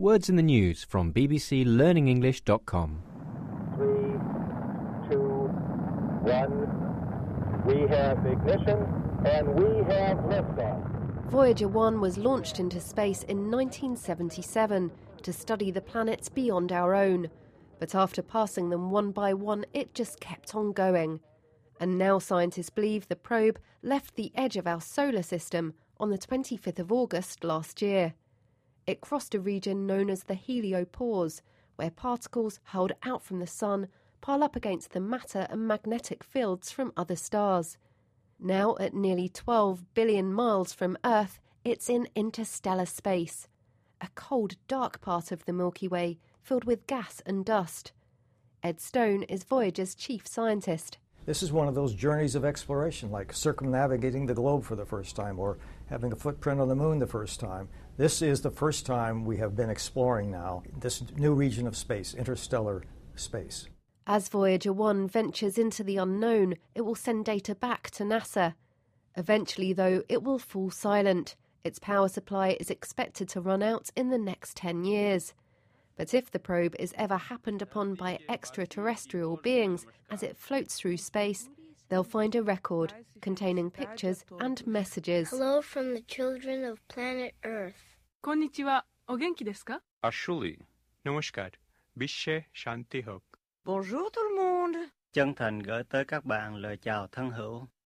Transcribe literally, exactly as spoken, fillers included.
Words in the News from b b c learning english dot com. Three, two, one. We have ignition and we have liftoff. Voyager one was launched into space in nineteen seventy-seven to study the planets beyond our own. But after passing them one by one, it just kept on going. And now scientists believe the probe left the edge of our solar system on the twenty-fifth of August last year. It crossed a region known as the heliopause, where particles hurled out from the sun pile up against the matter and magnetic fields from other stars. Now, at nearly twelve billion miles from Earth, it's in interstellar space, a cold, dark part of the Milky Way filled with gas and dust. Ed Stone is Voyager's chief scientist. This is one of those journeys of exploration, like circumnavigating the globe for the first time or having a footprint on the moon the first time. This is the first time we have been exploring now this new region of space, interstellar space. As Voyager one ventures into the unknown, it will send data back to NASA. Eventually, though, it will fall silent. Its power supply is expected to run out in the next ten years. But if the probe is ever happened upon by extraterrestrial beings as it floats through space, they'll find a record containing pictures and messages. Hello from the children of planet Earth. Konnichiwa. O genki desu ka? Ashuli. Namaskar. Bishe Shanti Hok. Bonjour tout le monde. Chân thành gửi tới các bạn lời chào thân hữu.